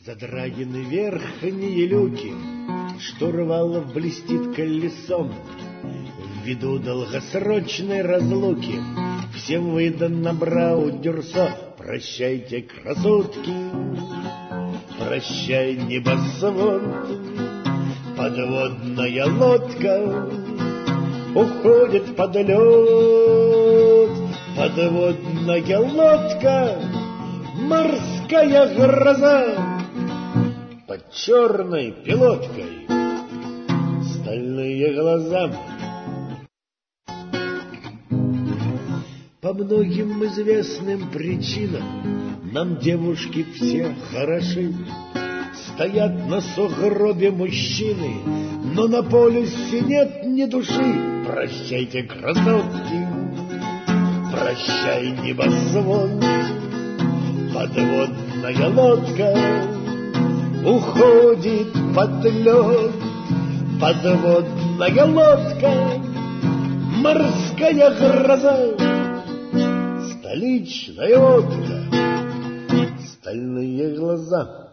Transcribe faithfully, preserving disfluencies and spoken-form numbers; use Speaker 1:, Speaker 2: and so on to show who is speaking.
Speaker 1: Задраены верхние люки, штурвал блестит колесом. Ввиду долгосрочной разлуки всем выдано браудерсо. Прощайте, красотки, прощай, небосвод, подводная лодка уходит под лед. Подводная лодка, морская гроза, под черной пилоткой стальные глаза. По многим известным причинам нам девушки все хороши. Стоят на сугробе мужчины, но на полюсе нет ни души. Прощайте, красотки, прощай, небосвод, подводная лодка уходит под лед. Подводная лодка, морская гроза, столичная водка, стальные глаза.